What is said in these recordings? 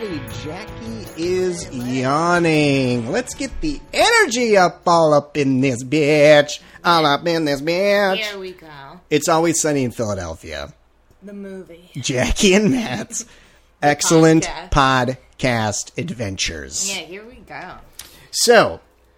everybody. Jackie is yawning. Let's get the energy up, all up in this bitch. All up in this bitch. Here we go. It's Always Sunny in Philadelphia. The movie. Jackie and Matt's excellent podcast adventures. Yeah, here we go. So,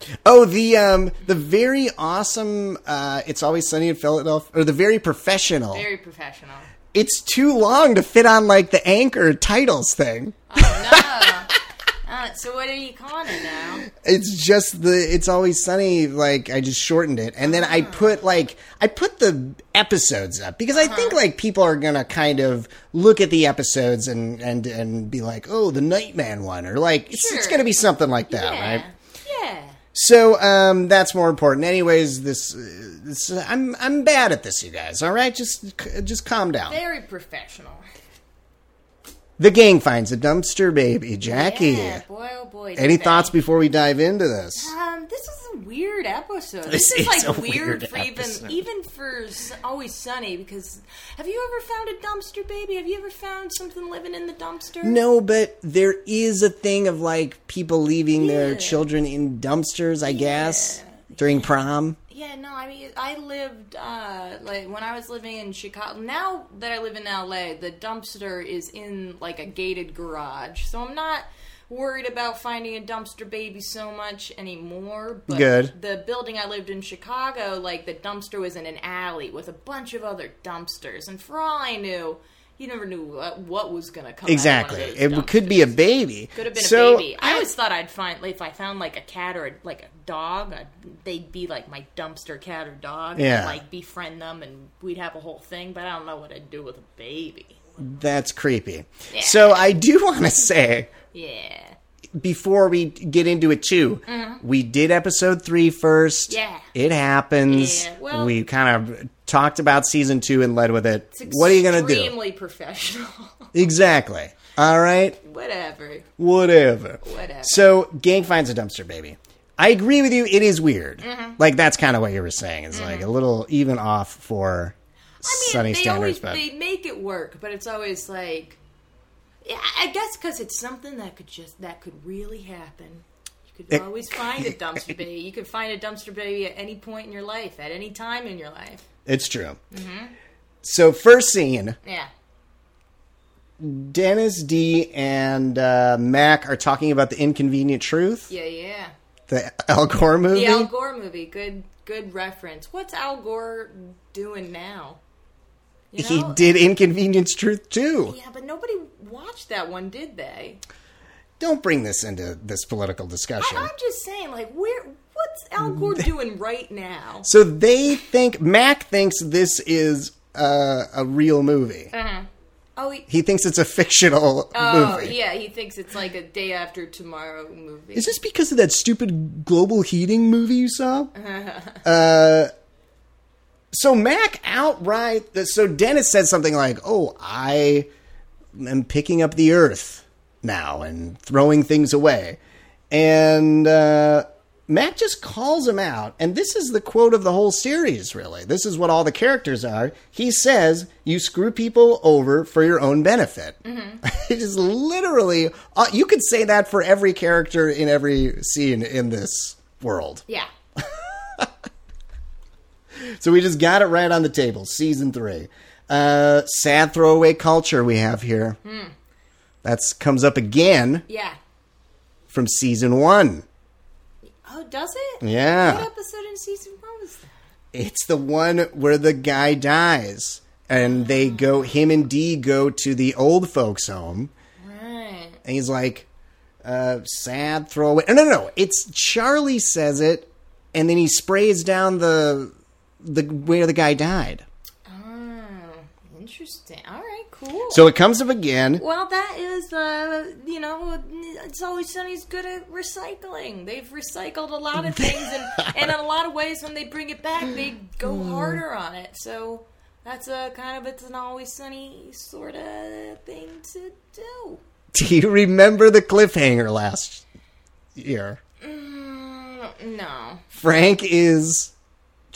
the very awesome It's Always Sunny in Philadelphia, or the very professional. Very professional. It's too long to fit on, like, the anchor titles thing. Oh, no. So what are you calling it now? It's just It's Always Sunny, like, I just shortened it. And then I put the episodes up. Because I think, like, people are gonna kind of look at the episodes and be like, oh, the Nightman one. Or, like, it's gonna be something like that, right? Yeah. So, that's more important. Anyways, I'm bad at this, you guys, alright? Just calm down. Very professional. The gang finds a dumpster baby. Jackie. Yeah, boy, oh boy. Any thoughts before we dive into this? This is a weird episode. This is is like a weird weird for episode. even for Always Sunny, because have you ever found a dumpster baby? Have you ever found something living in the dumpster? No, but there is a thing of, like, people leaving their Yeah. children in dumpsters, I guess, during prom. Yeah, no, I mean, I lived, like, when I was living in Chicago, now that I live in LA, the dumpster is in, like, a gated garage, so I'm not worried about finding a dumpster baby so much anymore, but Good. the building I lived in Chicago, like, the dumpster was in an alley with a bunch of other dumpsters, and for all I knew, you never knew what was going to come Exactly. out of one of those It could be a dumpsters. baby. Could have been So, a baby. I always thought I'd find, like, if I found, like, a cat or, like, a dog, they'd be, like, my dumpster cat or dog. Yeah. And, like, befriend them, and we'd have a whole thing, but I don't know what I'd do with a baby. That's creepy. Yeah. So I do want to say, Yeah. before we get into it too, we did episode 3 first. Yeah. It happens. Yeah, well- we kind of talked about season 2 and led with it. It's What are you going to do? extremely professional. Exactly. All right. Whatever. Whatever. Whatever. So, gang finds a dumpster baby. I agree with you. It is weird. Like, that's kind of what you were saying. It's like a little even off for Sunny standards. But they make it work, but it's always like, yeah, I guess because it's something that could really happen. You could always find a dumpster baby. You could find a dumpster baby at any point in your life, at any time in your life. it's true. So, first scene, Yeah. Dennis D and Mac are talking about the Inconvenient Truth, Yeah. the Al Gore movie. The Al Gore movie. Good reference. What's Al Gore doing now? You He know? did Inconvenience Truth too. Yeah, but nobody watched that one, did they? Don't bring this into this political discussion. I'm just saying, like, what's Al Gore doing right now? So Mac thinks this is a real movie. Oh, He thinks it's a fictional movie. yeah, he thinks it's like a Day After Tomorrow movie. Is this because of that stupid global heating movie you saw? So Mac outright... So Dennis said something like, oh, I am picking up the earth now and throwing things away. And Mac just calls him out. And this is the quote of the whole series, really. This is what all the characters are. He says, you screw people over for your own benefit. It is literally... you could say that for every character in every scene in this world. Yeah. So we just got it right on the table. Season 3. Sad throwaway culture we have here. That comes up again Yeah. from season 1. Oh, does it? Yeah. What episode in season 1 was that? It's the one where the guy dies. And him and Dee go to the old folks home. Right. And he's like, sad throwaway. No. It's Charlie says it. And then he sprays down the where the guy died. Oh, interesting. All right, cool. So it comes up again. Well, that is, It's Always Sunny's good at recycling. They've recycled a lot of things, and in a lot of ways, when they bring it back, they go harder on it. So that's it's an Always Sunny sort of thing to do. Do you remember the cliffhanger last year? No. Frank is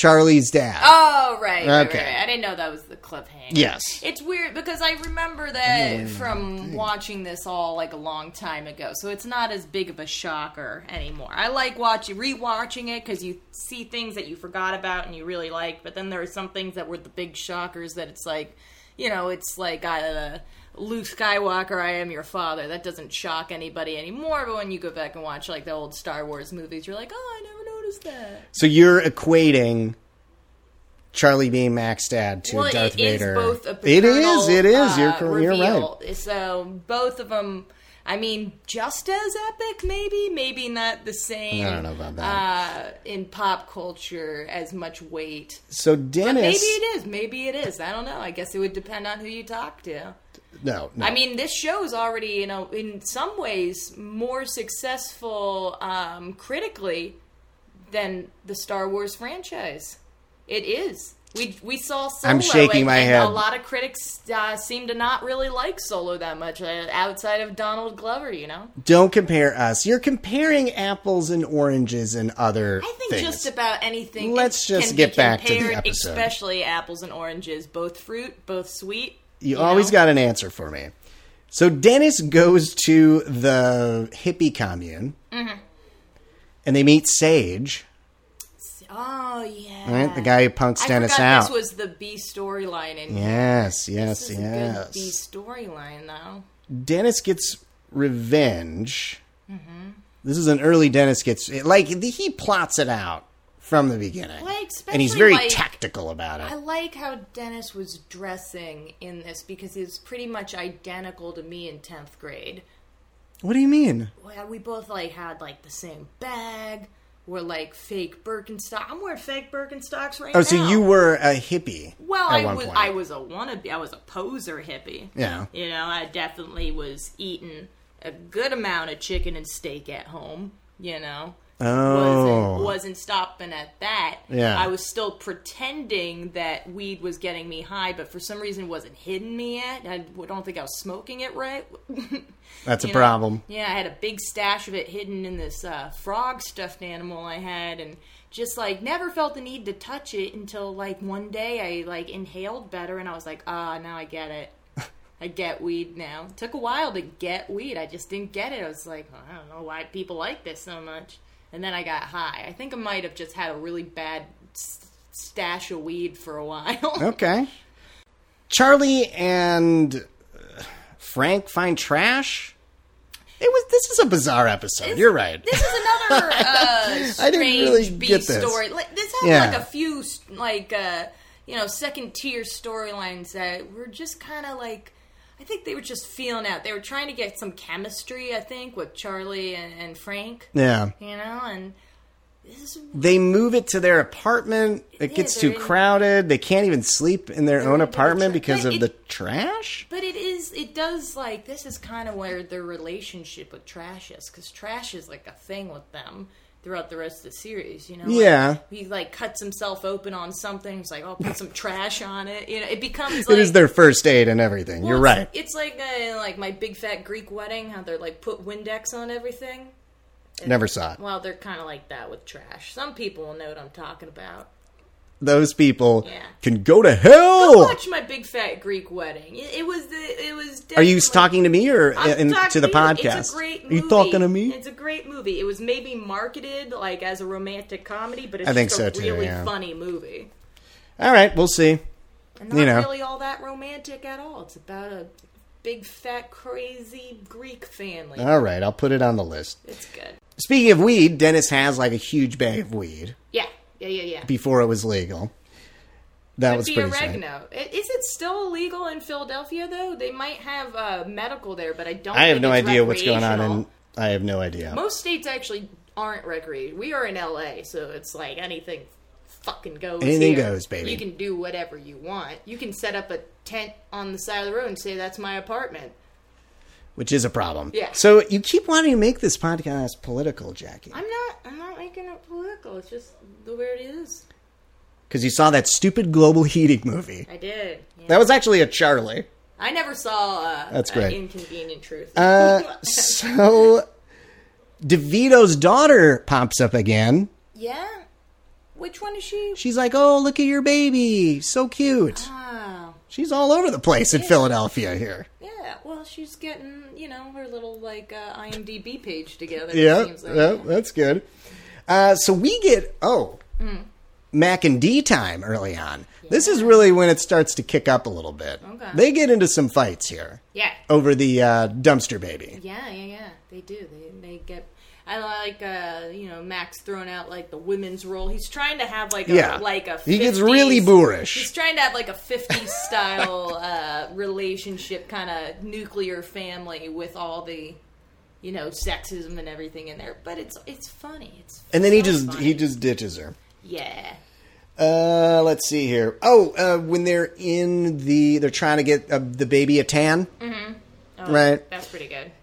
Charlie's dad. Oh, right. Okay. Right. I didn't know that was the cliffhanger. Yes. It's weird because I remember that from watching this all like a long time ago, so it's not as big of a shocker anymore. I like rewatching it because you see things that you forgot about and you really like, but then there are some things that were the big shockers that it's like, it's like Luke Skywalker, I am your father. That doesn't shock anybody anymore, but when you go back and watch like the old Star Wars movies, you're like, oh, I never noticed that. So you're equating Charlie being Mac's dad to Darth Vader. It is both a paternal, It is. You're reveal. right. So both of them, I mean, just as epic, maybe not the same. I don't know about that. In pop culture, as much weight. So Dennis, but maybe it is. I don't know. I guess it would depend on who you talk to. No. I mean, this show is already, in some ways more successful critically than the Star Wars franchise. It is. We saw Solo. I'm shaking my head. A lot of critics seem to not really like Solo that much, outside of Donald Glover. Don't compare us. You're comparing apples and oranges and other I think things. Just about anything. Let's just can get be back to the compared, episode. especially apples and oranges, both fruit, both sweet. You always got an answer for me. So Dennis goes to the hippie commune, and they meet Sage. Oh, yeah. Right? The guy who punks Dennis out. This was the B storyline in here. Yes. This is a good B storyline, though. Dennis gets revenge. This is an early Dennis gets... he plots it out from the beginning. And he's very tactical about it. I like how Dennis was dressing in this because he was pretty much identical to me in 10th grade. What do you mean? Well, we both had the same bag. We're fake Birkenstock. I'm wearing fake Birkenstocks right now. Oh, so you were a hippie? Well, at one point. I was a wannabe. I was a poser hippie. Yeah. I definitely was eating a good amount of chicken and steak at home. Oh. Wasn't stopping at that. Yeah. I was still pretending that weed was getting me high, but for some reason it wasn't hitting me yet. I don't think I was smoking it right. That's a problem. Yeah, I had a big stash of it hidden in this frog stuffed animal I had, and just never felt the need to touch it until one day I inhaled better, and I was like, now I get it. I get weed now. It took a while to get weed. I just didn't get it. I was like, I don't know why people like this so much. And then I got high. I think I might have just had a really bad stash of weed for a while. Okay. Charlie and Frank find trash? This is a bizarre episode. You're right. This is another strange I didn't really get this. story. This has a few second tier storylines that were just kind of I think they were just feeling out. They were trying to get some chemistry, I think, with Charlie and Frank. Yeah. And they move it to their apartment. It gets too crowded. They can't even sleep in their own apartment because of the trash. But it does this is kind of where their relationship with trash is, because trash is a thing with them throughout the rest of the series, Yeah. He cuts himself open on something. He's like, "Oh, put some trash on it." It becomes it is their first date and everything. You're right. It's like my big fat Greek wedding, how they're put Windex on everything. Never saw it. Well, they're kind of like that with trash. Some people will know what I'm talking about. Those people can go to hell. Go watch my big fat Greek wedding. It was. Are you talking to me or to the podcast? It's a great movie. Are you talking to me? It's a great movie. It was maybe marketed as a romantic comedy, but it's a really funny movie. All right, we'll see. And not really all that romantic at all. It's about a big fat crazy Greek family. All right, I'll put it on the list. It's good. Speaking of weed, Dennis has a huge bag of weed. Yeah. Before it was legal. That was pretty oregano. Is it still illegal in Philadelphia, though? They might have medical there, but I don't I have think no it's idea what's going on, I have no idea. Most states actually aren't recreational. We are in L.A., so it's anything fucking goes. Anything here. goes, baby. You can do whatever you want. You can set up a tent on the side of the road and say, that's my apartment. Which is a problem. Yeah. So you keep wanting to make this podcast political, Jackie. I'm not making it political. It's just the way it is. Because you saw that stupid global heating movie. I did. Yeah. That was actually a Charlie. I never saw That's great. Inconvenient Truth. So DeVito's daughter pops up again. Yeah. Which one is she? She's like, oh, look at your baby. So cute. Oh. She's all over the place in Philadelphia here. Yeah, well, she's getting, her little, IMDb page together. Yeah, it seems like. That's good. So we get, Mac and D time early on. Yeah. This is really when it starts to kick up a little bit. Okay. They get into some fights here. Yeah. Over the dumpster baby. Yeah. They do. They get... I like, Max throwing out, the women's role. He's trying to have, a 50s... He gets really boorish. He's trying to have, a 50s-style relationship, kind of nuclear family with all the, sexism and everything in there. But it's funny. And then he just ditches her. Yeah. Let's see here. When they're they're trying to get the baby a tan. Mm-hmm. Oh, right? That's pretty good.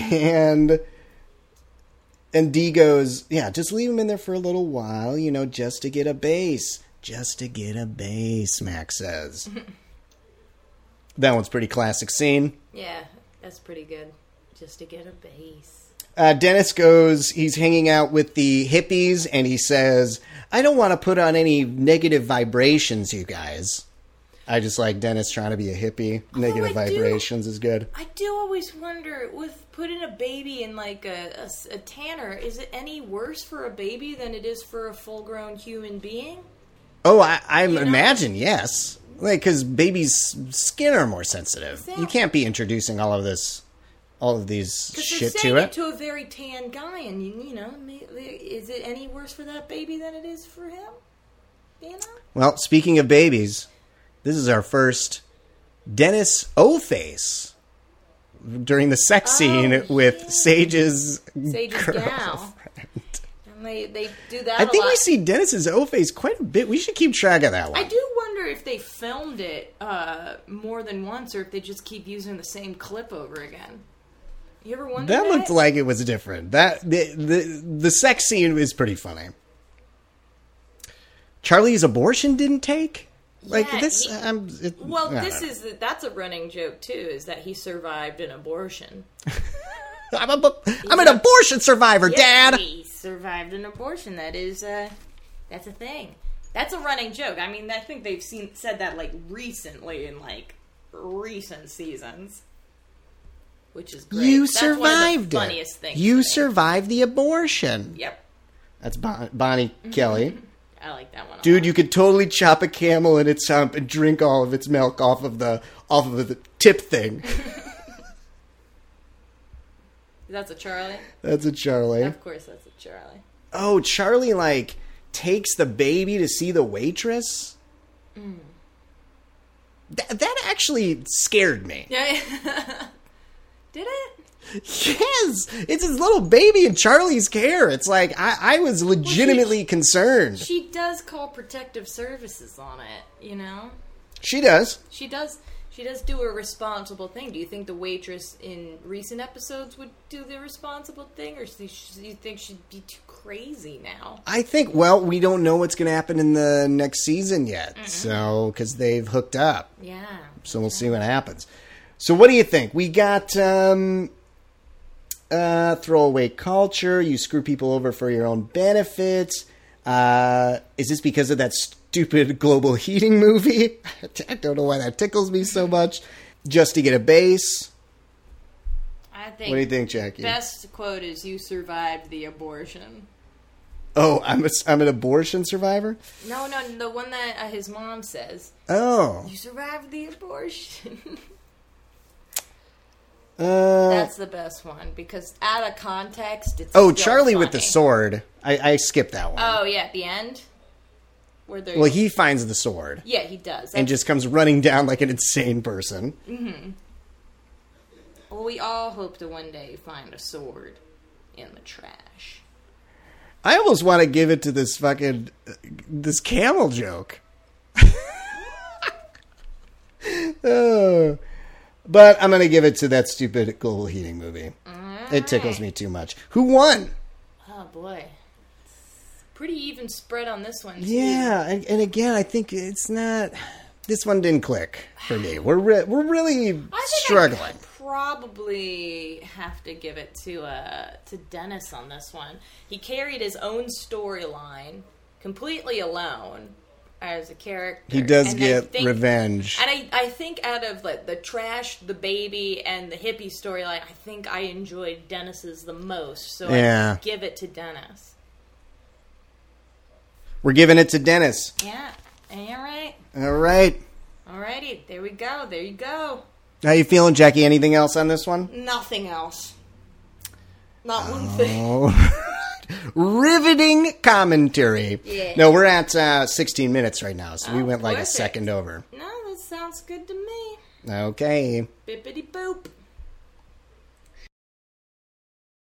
And Dee goes, yeah, just leave him in there for a little while, just to get a base. Just to get a base, Max says. That one's pretty classic scene. Yeah, that's pretty good. Just to get a base. Dennis goes, he's hanging out with the hippies, and he says, I don't want to put on any negative vibrations, you guys. I just like Dennis trying to be a hippie. Negative vibrations is good. I do always wonder, with putting a baby in a tanner, is it any worse for a baby than it is for a full-grown human being? Oh, I imagine, yes. Because babies' skin are more sensitive. Exactly. You can't be introducing all of these shit to it. To a very tan guy, and is it any worse for that baby than it is for him? Well, speaking of babies, this is our first Dennis O-face during the sex scene with Sage's girlfriend. And they do that I think we see Dennis's O-face quite a bit. We should keep track of that one. I do wonder if they filmed it more than once, or if they just keep using the same clip over again. You ever wonder that? That looked like it was different. The sex scene is pretty funny. Charlie's abortion didn't take? That's a running joke too, is that he survived an abortion. I'm an abortion survivor, Dad! He survived an abortion. That's a thing. That's a running joke. I mean, I think they've said that recently in recent seasons. Which is great. You survived it. Funniest thing. You survived the abortion. Yep. That's Bonnie Kelly. I like that one. Dude, you could totally chop a camel in its hump and drink all of its milk off of the tip thing. That's a Charlie? That's a Charlie. Of course that's a Charlie. Oh, Charlie, takes the baby to see the waitress? Mm. That actually scared me. Yeah. Did it? Yes! It's his little baby in Charlie's care. It's I was legitimately concerned. She does call protective services on it, She does. She does do a responsible thing. Do you think the waitress in recent episodes would do the responsible thing, or do you think she'd be too crazy now? I think, we don't know what's going to happen in the next season yet, so, because they've hooked up. Yeah. So we'll see what happens. So what do you think? We got throwaway culture. You screw people over for your own benefits. Is this because of that stupid global heating movie? I don't know why that tickles me so much. Just to get a base. What do you think, Jackie? Best quote is, "You survived the abortion." Oh, I'm an abortion survivor? No, the one that his mom says. Oh. You survived the abortion. That's the best one, because out of context, it's Charlie funny. with the sword. I skipped that one. Oh, yeah, at the end? He finds the sword. Yeah, he does. And just comes running down like an insane person. Mm-hmm. Well, we all hope to one day find a sword in the trash. I almost want to give it to this camel joke. Oh. But I'm going to give it to that stupid global heating movie. Right. It tickles me too much. Who won? Oh, boy. Pretty even spread on this one, too. Yeah, and again, I think it's not... This one didn't click for me. We're really struggling. I probably have to give it to Dennis on this one. He carried his own storyline, completely alone as a character. He does And get revenge. And I think out of like the trash, the baby, and the hippie storyline, I think I enjoyed Dennis's the most. So I give it to Dennis. We're giving it to Dennis. Yeah. All right. All right. Alrighty. There we go. There you go. How you feeling, Jackie? Anything else on this one? Nothing else. Not one thing. Riveting commentary. Yeah. No, we're at 16 minutes right now, so we went like a perfect. second over. No, that sounds good to me. Okay. Bippity boop.